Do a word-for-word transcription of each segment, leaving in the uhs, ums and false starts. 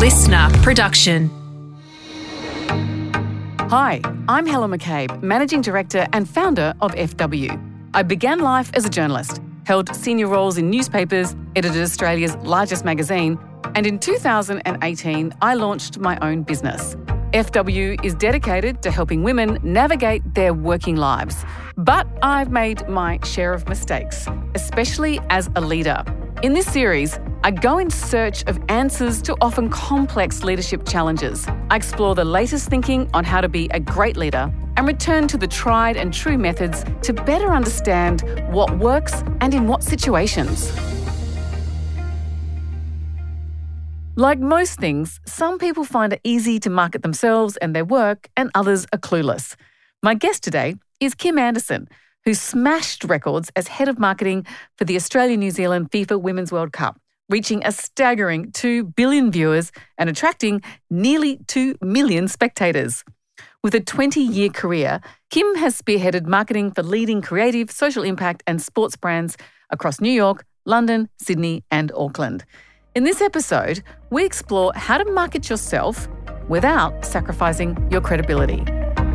listener production. Hi, I'm Helen McCabe, Managing Director and founder of F W. I began life as a journalist, held senior roles in newspapers, edited Australia's largest magazine, and in two thousand eighteen, I launched my own business. F W is dedicated to helping women navigate their working lives. But I've made my share of mistakes, especially as a leader. In this series, I go in search of answers to often complex leadership challenges. I explore the latest thinking on how to be a great leader and return to the tried and true methods to better understand what works and in what situations. Like most things, some people find it easy to market themselves and their work, and others are clueless. My guest today is Kim Anderson, who smashed records as head of marketing for the Australia-New Zealand FIFA Women's World Cup, reaching a staggering two billion viewers and attracting nearly two million spectators. With a twenty-year career, Kim has spearheaded marketing for leading creative, social impact and sports brands across New York, London, Sydney and Auckland. In this episode, we explore how to market yourself without sacrificing your credibility.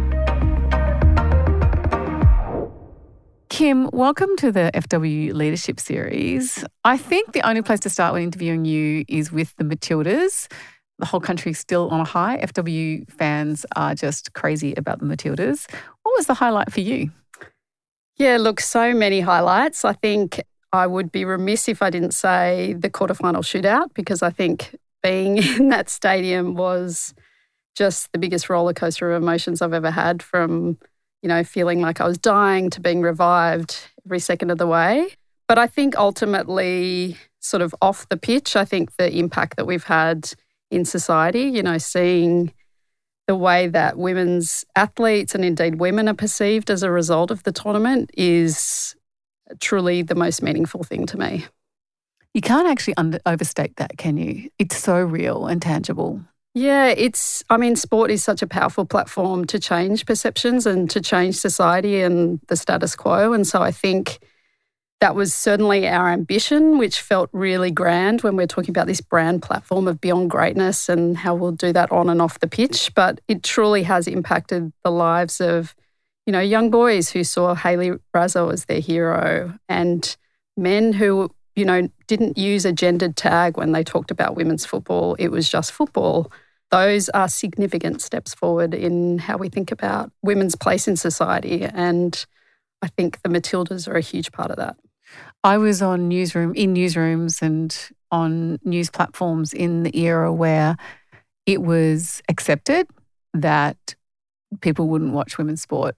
Kim, welcome to the F W Leadership Series. I think the only place to start when interviewing you is with the Matildas. The whole country's still on a high. F W fans are just crazy about the Matildas. What was the highlight for you? Yeah, look, so many highlights. I think I would be remiss if I didn't say the quarterfinal shootout, because I think being in that stadium was just the biggest roller coaster of emotions I've ever had, from, you know, feeling like I was dying to being revived every second of the way. But I think ultimately, sort of off the pitch, I think the impact that we've had in society, you know, seeing the way that women's athletes and indeed women are perceived as a result of the tournament is truly the most meaningful thing to me. You can't actually under- overstate that, can you? It's so real and tangible. Yeah, it's, I mean, sport is such a powerful platform to change perceptions and to change society and the status quo. And so I think that was certainly our ambition, which felt really grand when we're talking about this brand platform of beyond greatness and how we'll do that on and off the pitch. But it truly has impacted the lives of, you know, young boys who saw Hayley Raso as their hero, and men who, you know, didn't use a gendered tag when they talked about women's football. It was just football. Those are significant steps forward in how we think about women's place in society. And I think the Matildas are a huge part of that. I was on newsroom, in newsrooms and on news platforms in the era where it was accepted that people wouldn't watch women's sport,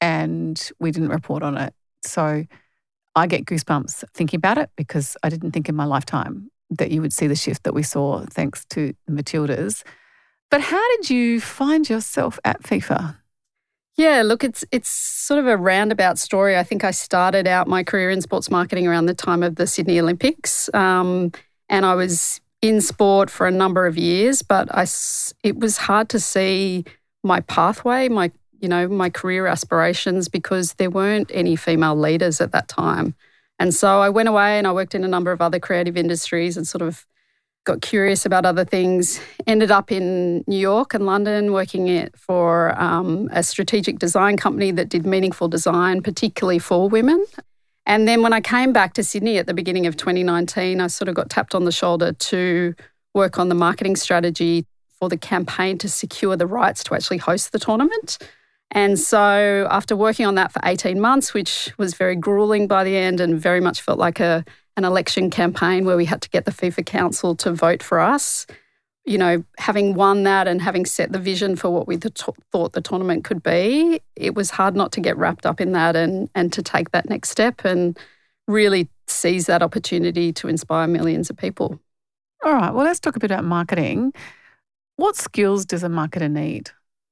and we didn't report on it. So I get goosebumps thinking about it, because I didn't think in my lifetime that you would see the shift that we saw thanks to the Matildas. But how did you find yourself at FIFA? Yeah, look, it's it's sort of a roundabout story. I think I started out my career in sports marketing around the time of the Sydney Olympics, um, and I was in sport for a number of years, but I, it was hard to see my pathway, my you know, my career aspirations, because there weren't any female leaders at that time. And so I went away and I worked in a number of other creative industries and sort of got curious about other things. Ended up in New York and London working it for um, a strategic design company that did meaningful design, particularly for women. And then when I came back to Sydney at the beginning of twenty nineteen, I sort of got tapped on the shoulder to work on the marketing strategy for the campaign to secure the rights to actually host the tournament. And so after working on that for eighteen months, which was very grueling by the end and very much felt like a an election campaign where we had to get the FIFA Council to vote for us, you know, having won that and having set the vision for what we th- thought the tournament could be, it was hard not to get wrapped up in that and, and to take that next step and really seize that opportunity to inspire millions of people. All right, well, let's talk a bit about marketing. What skills does a marketer need?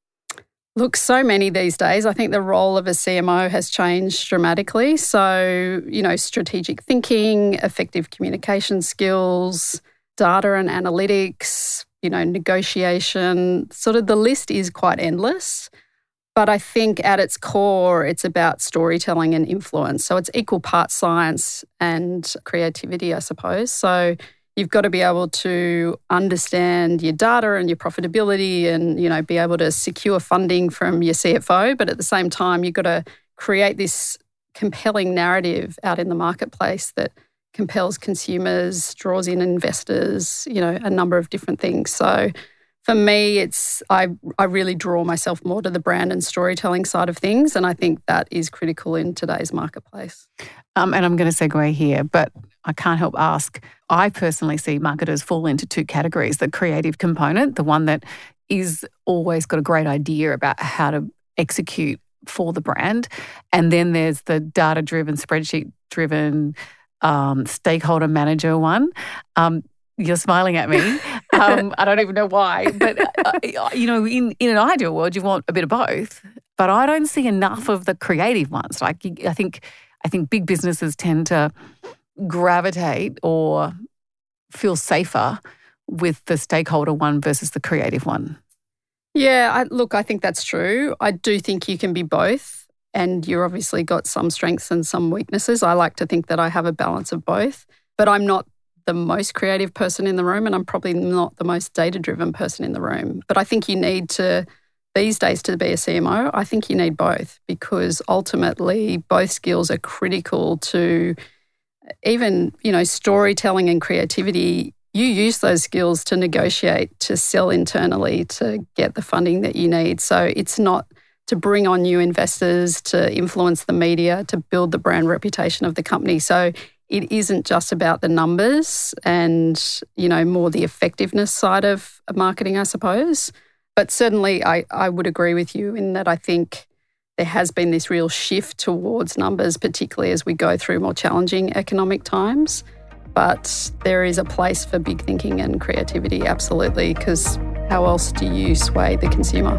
Look, so many these days. I think the role of a C M O has changed dramatically. So, you know, strategic thinking, effective communication skills, data and analytics, you know, negotiation, sort of the list is quite endless. But I think at its core, it's about storytelling and influence. So it's equal parts science and creativity, I suppose. So you've got to be able to understand your data and your profitability and, you know, be able to secure funding from your C F O. But at the same time, you've got to create this compelling narrative out in the marketplace that compels consumers, draws in investors, you know, a number of different things. So for me, it's I I really draw myself more to the brand and storytelling side of things, and I think that is critical in today's marketplace. Um, and I'm going to segue here, but I can't help ask. I personally see marketers fall into two categories: the creative component, the one that is always got a great idea about how to execute for the brand, and then there's the data-driven, spreadsheet-driven, um, stakeholder manager one. Um, You're smiling at me. Um, I don't even know why. But, uh, you know, in, in an ideal world, you want a bit of both. But I don't see enough of the creative ones. Like, I think I think big businesses tend to gravitate or feel safer with the stakeholder one versus the creative one. Yeah, I, look, I think that's true. I do think you can be both. And you've obviously got some strengths and some weaknesses. I like to think that I have a balance of both. But I'm not the most creative person in the room, and I'm probably not the most data-driven person in the room. But I think you need to, these days, to be a C M O, I think you need both, because ultimately both skills are critical to even, you know, storytelling and creativity. You use those skills to negotiate, to sell internally, to get the funding that you need. So it's not to bring on new investors, to influence the media, to build the brand reputation of the company. So it isn't just about the numbers and, you know, more the effectiveness side of marketing, I suppose. But certainly I, I would agree with you in that I think there has been this real shift towards numbers, particularly as we go through more challenging economic times. But there is a place for big thinking and creativity, absolutely, because how else do you sway the consumer?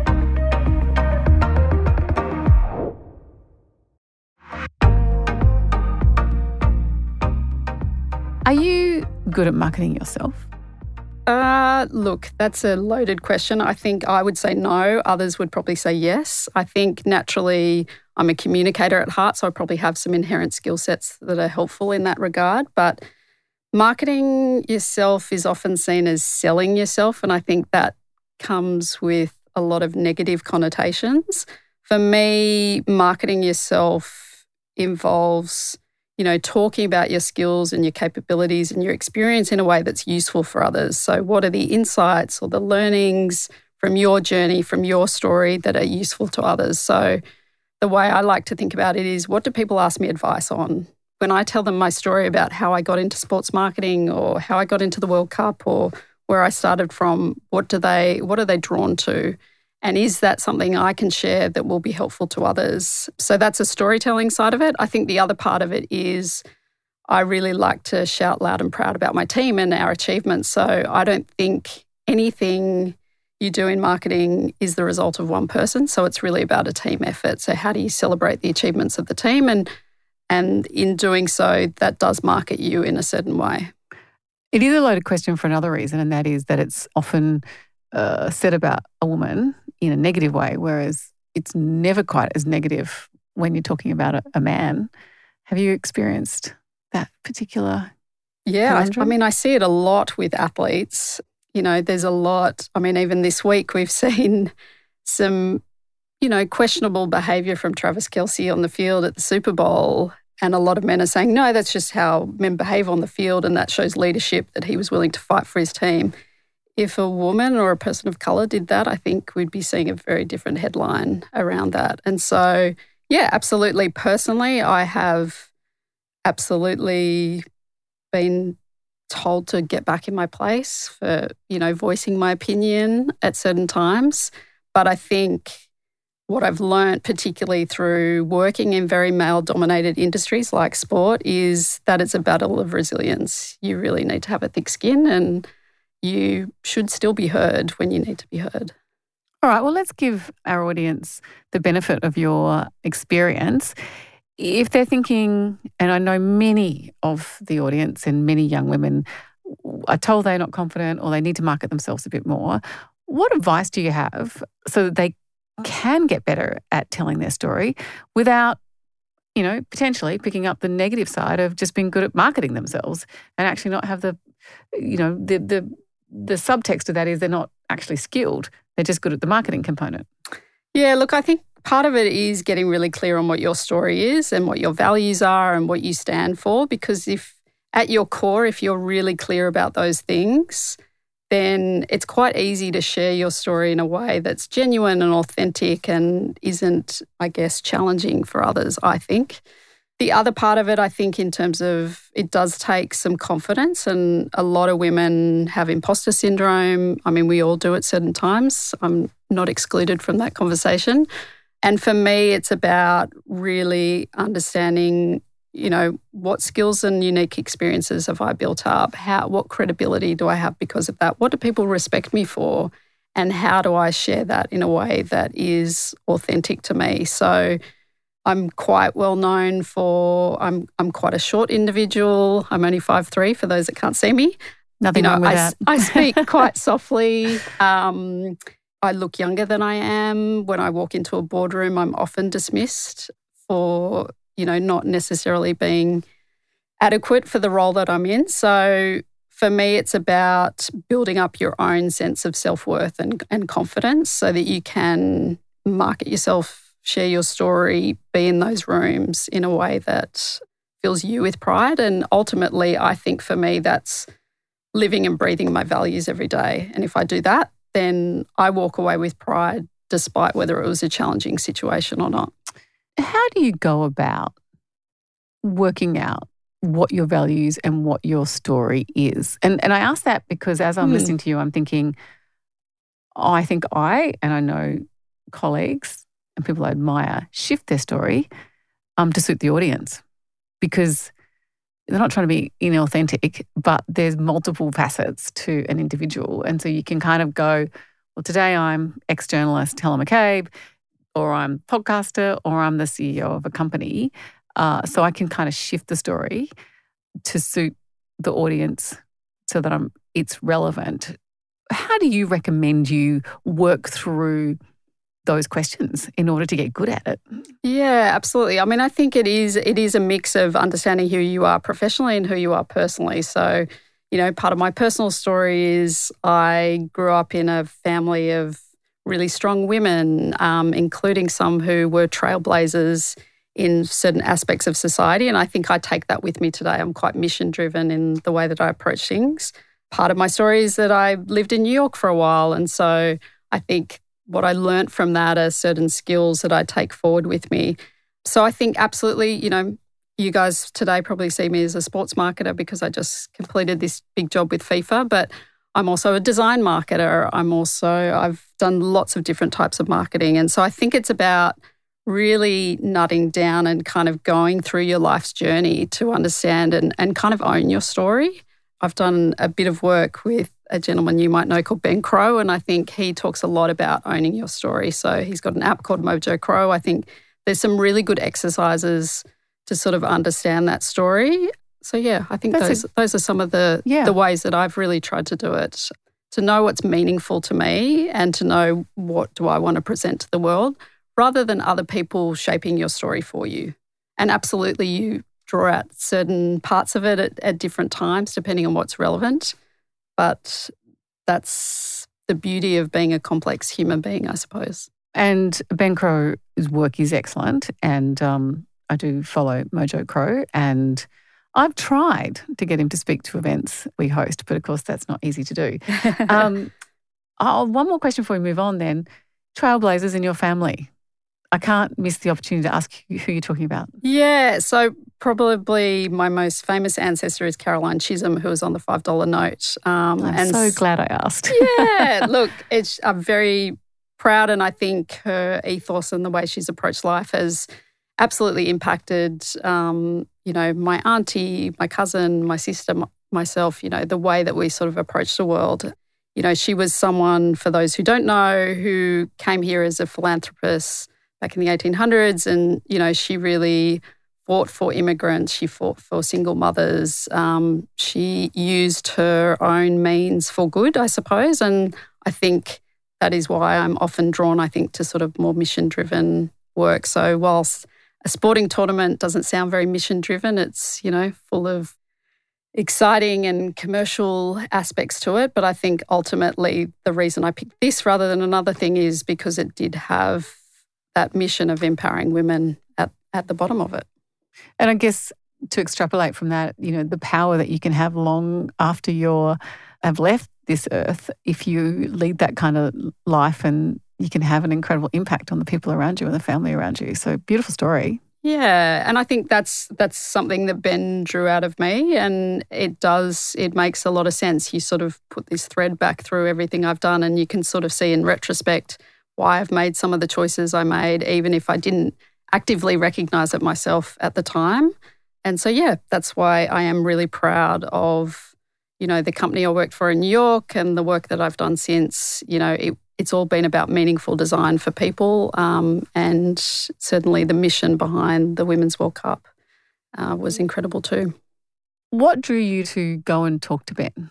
Are you good at marketing yourself? Uh, look, that's a loaded question. I think I would say no. Others would probably say yes. I think naturally I'm a communicator at heart, so I probably have some inherent skill sets that are helpful in that regard. But marketing yourself is often seen as selling yourself, and I think that comes with a lot of negative connotations. For me, marketing yourself involves, you know, talking about your skills and your capabilities and your experience in a way that's useful for others. So what are the insights or the learnings from your journey, from your story that are useful to others? So the way I like to think about it is, what do people ask me advice on? When I tell them my story about how I got into sports marketing or how I got into the World Cup or where I started from, what do they, what are they drawn to? And is that something I can share that will be helpful to others? So that's a storytelling side of it. I think the other part of it is I really like to shout loud and proud about my team and our achievements. So I don't think anything you do in marketing is the result of one person. So it's really about a team effort. So how do you celebrate the achievements of the team? And, and in doing so, that does market you in a certain way. It is a loaded question for another reason, and that is that it's often uh, said about a woman in a negative way, whereas it's never quite as negative when you're talking about a, a man. Have you experienced that particular Yeah, I, I conundrum? mean, I see it a lot with athletes. You know, there's a lot. I mean, even this week we've seen some, you know, questionable behaviour from Travis Kelce on the field at the Super Bowl. And a lot of men are saying, no, that's just how men behave on the field, and that shows leadership, that he was willing to fight for his team. If a woman or a person of colour did that, I think we'd be seeing a very different headline around that. And so, yeah, absolutely. Personally, I have absolutely been told to get back in my place for, you know, voicing my opinion at certain times. But I think what I've learned, particularly through working in very male-dominated industries like sport, is that it's a battle of resilience. You really need to have a thick skin, and you should still be heard when you need to be heard. All right, well, let's give our audience the benefit of your experience. If they're thinking, and I know many of the audience and many young women are told they're not confident or they need to market themselves a bit more, what advice do you have so that they can get better at telling their story without, you know, potentially picking up the negative side of just being good at marketing themselves and actually not have the you know, the the the subtext of that is they're not actually skilled. They're just good at the marketing component. Yeah, look, I think part of it is getting really clear on what your story is and what your values are and what you stand for, because if at your core, if you're really clear about those things, then it's quite easy to share your story in a way that's genuine and authentic and isn't, I guess, challenging for others, I think. The other part of it, I think, in terms of it does take some confidence, and a lot of women have imposter syndrome. I mean, we all do at certain times. I'm not excluded from that conversation. And for me, it's about really understanding, you know, what skills and unique experiences have I built up? How, what credibility do I have because of that? What do people respect me for? And how do I share that in a way that is authentic to me? So I'm quite well known for, I'm I'm quite a short individual. I'm only five three for those that can't see me. Nothing you know, wrong with I, that. I speak quite softly. Um, I look younger than I am. When I walk into a boardroom, I'm often dismissed for, you know, not necessarily being adequate for the role that I'm in. So for me, it's about building up your own sense of self-worth and, and confidence so that you can market yourself, share your story, be in those rooms in a way that fills you with pride. And ultimately, I think for me, that's living and breathing my values every day. And if I do that, then I walk away with pride despite whether it was a challenging situation or not. How do you go about working out what your values and what your story is? And and I ask that because as I'm Hmm. listening to you, I'm thinking, oh, I think I, and I know colleagues and people I admire, shift their story um, to suit the audience because they're not trying to be inauthentic, but there's multiple facets to an individual. And so you can kind of go, well, today I'm ex-journalist Helen McCabe, or I'm a podcaster, or I'm the C E O of a company. Uh, so I can kind of shift the story to suit the audience so that I'm it's relevant. How do you recommend you work through those questions in order to get good at it? Yeah, absolutely. I mean, I think it is it is a mix of understanding who you are professionally and who you are personally. So, you know, part of my personal story is I grew up in a family of really strong women, um, including some who were trailblazers in certain aspects of society. And I think I take that with me today. I'm quite mission-driven in the way that I approach things. Part of my story is that I lived in New York for a while. And so I think what I learnt from that are certain skills that I take forward with me. So I think absolutely, you know, you guys today probably see me as a sports marketer because I just completed this big job with FIFA, but I'm also a design marketer. I'm also, I've done lots of different types of marketing. And so I think it's about really nutting down and kind of going through your life's journey to understand and, and kind of own your story. I've done a bit of work with a gentleman you might know called Ben Crow, and I think he talks a lot about owning your story. So he's got an app called Mojo Crow. I think there's some really good exercises to sort of understand that story. So yeah, I think That's those a, those are some of the yeah. the ways that I've really tried to do it. To know what's meaningful to me and to know what do I want to present to the world rather than other people shaping your story for you. And absolutely you draw out certain parts of it at, at different times depending on what's relevant. But that's the beauty of being a complex human being, I suppose. And Ben Crow's work is excellent. And um, I do follow Mojo Crow. And I've tried to get him to speak to events we host, but of course that's not easy to do. um, I'll, one more question before we move on then. Trailblazers in your family. I can't miss the opportunity to ask who you're talking about. Yeah, so probably my most famous ancestor is Caroline Chisholm, who was on the five dollar note. Um, I'm and so glad I asked. Yeah, look, it's, I'm very proud, and I think her ethos and the way she's approached life has absolutely impacted, um, you know, my auntie, my cousin, my sister, m- myself, you know, the way that we sort of approach the world. You know, she was someone, for those who don't know, who came here as a philanthropist back in the eighteen hundreds, and, you know, she really fought for immigrants. She fought for single mothers. Um, she used her own means for good, I suppose. And I think that is why I'm often drawn, I think, to sort of more mission-driven work. So whilst a sporting tournament doesn't sound very mission-driven, it's, you know, full of exciting and commercial aspects to it. But I think ultimately the reason I picked this rather than another thing is because it did have that mission of empowering women at, at the bottom of it. And I guess to extrapolate from that, you know, the power that you can have long after you have left this earth, if you lead that kind of life, and you can have an incredible impact on the people around you and the family around you. So beautiful story. Yeah, and I think that's that's something that Ben drew out of me, and it does, it makes a lot of sense. You sort of put this thread back through everything I've done, and you can sort of see in retrospect why I've made some of the choices I made, even if I didn't actively recognise it myself at the time. And so, yeah, that's why I am really proud of, you know, the company I worked for in New York and the work that I've done since. You know, it, it's all been about meaningful design for people, um, and certainly the mission behind the Women's World Cup uh, was incredible too. What drew you to go and talk to Ben?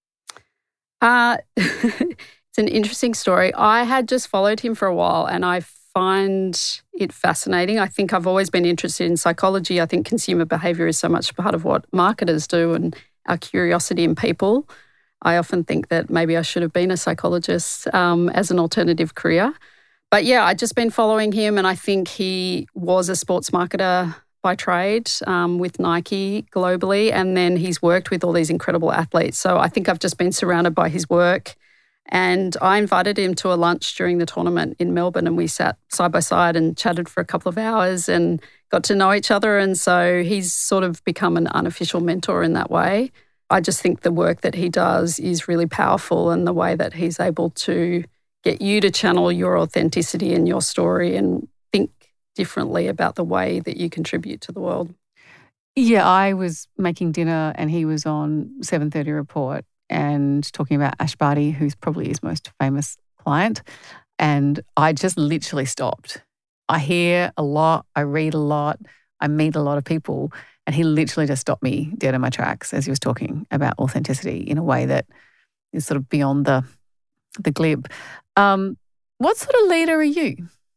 Uh, it's an interesting story. I had just followed him for a while, and I find it fascinating. I think I've always been interested in psychology. I think consumer behaviour is so much part of what marketers do, and our curiosity in people. I often think that maybe I should have been a psychologist um, as an alternative career. But yeah, I'd just been following him, and I think he was a sports marketer by trade um, with Nike globally, and then he's worked with all these incredible athletes. So I think I've just been surrounded by his work. And I invited him to a lunch during the tournament in Melbourne, and we sat side by side and chatted for a couple of hours and got to know each other. And so he's sort of become an unofficial mentor in that way. I just think the work that he does is really powerful, and the way that he's able to get you to channel your authenticity and your story and think differently about the way that you contribute to the world. Yeah, I was making dinner and he was on seven thirty Report and talking about Ash Barty, who's probably his most famous client. And I just literally stopped. I hear a lot, I read a lot, I meet a lot of people, and he literally just stopped me dead in my tracks as he was talking about authenticity in a way that is sort of beyond the the glib. Um, what sort of leader are you?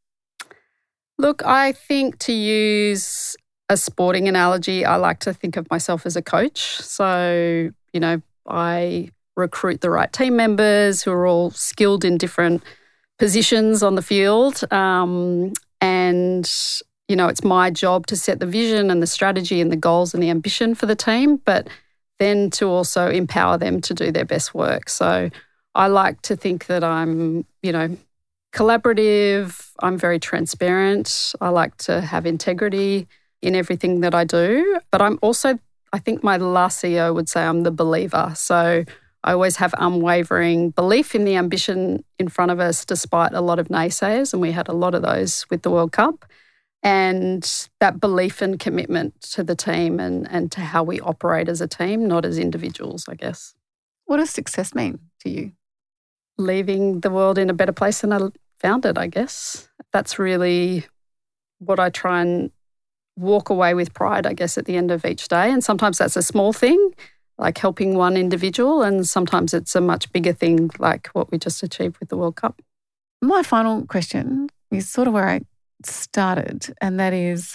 Look, I think, to use a sporting analogy, I like to think of myself as a coach. So, you know, I recruit the right team members who are all skilled in different positions on the field. Um, and, you know, it's my job to set the vision and the strategy and the goals and the ambition for the team, but then to also empower them to do their best work. So I like to think that I'm, you know, collaborative. I'm very transparent. I like to have integrity in everything that I do. But I'm also, I think my last C E O would say I'm the believer. So I always have unwavering belief in the ambition in front of us, despite a lot of naysayers. And we had a lot of those with the World Cup. And that belief and commitment to the team and, and to how we operate as a team, not as individuals, I guess. What does success mean to you? Leaving the world in a better place than I found it, I guess. That's really what I try and walk away with pride, I guess, at the end of each day. And sometimes that's a small thing, like helping one individual, and sometimes it's a much bigger thing, like what we just achieved with the World Cup. My final question is sort of where I started, and that is,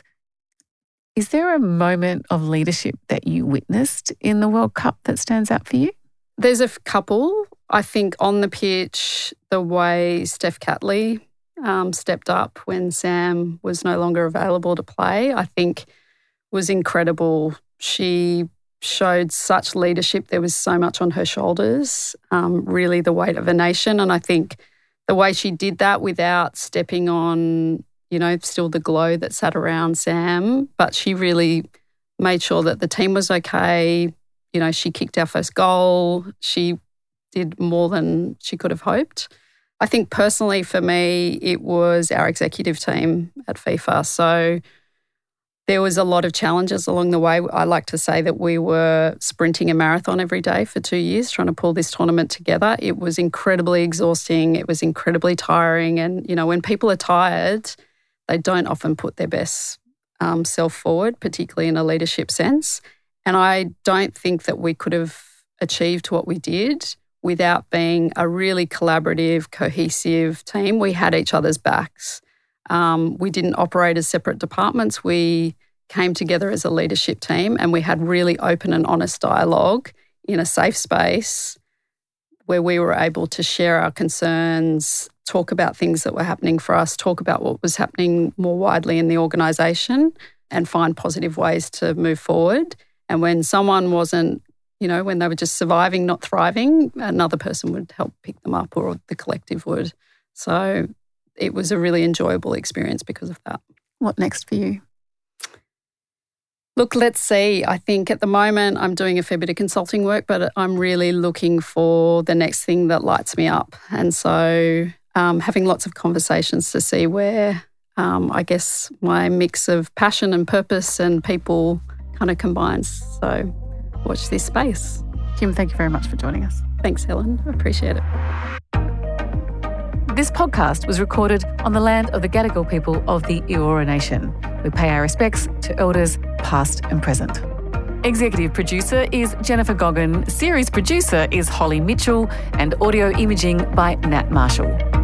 is there a moment of leadership that you witnessed in the World Cup that stands out for you? There's a couple. I think on the pitch, the way Steph Catley um, stepped up when Sam was no longer available to play, I think was incredible. She showed such leadership. There was so much on her shoulders, um, really the weight of a nation. And I think the way she did that without stepping on, you know, still the glow that sat around Sam, but she really made sure that the team was okay. You know, she kicked our first goal. She did more than she could have hoped. I think personally for me, it was our executive team at FIFA. So there was a lot of challenges along the way. I like to say that we were sprinting a marathon every day for two years trying to pull this tournament together. It was incredibly exhausting. It was incredibly tiring. And, you know, when people are tired, they don't often put their best um, self forward, particularly in a leadership sense. And I don't think that we could have achieved what we did without being a really collaborative, cohesive team. We had each other's backs. Um, we didn't operate as separate departments. We came together as a leadership team and we had really open and honest dialogue in a safe space where we were able to share our concerns, talk about things that were happening for us, talk about what was happening more widely in the organisation and find positive ways to move forward. And when someone wasn't, you know, when they were just surviving, not thriving, another person would help pick them up or the collective would. So it was a really enjoyable experience because of that. What next for you? Look, let's see. I think at the moment I'm doing a fair bit of consulting work, but I'm really looking for the next thing that lights me up. And so um, having lots of conversations to see where um, I guess my mix of passion and purpose and people kind of combines. So watch this space. Kim, thank you very much for joining us. Thanks, Helen. I appreciate it. This podcast was recorded on the land of the Gadigal people of the Eora Nation. We pay our respects to elders past and present. Executive producer is Jennifer Goggin, series producer is Holly Mitchell, and audio imaging by Nat Marshall.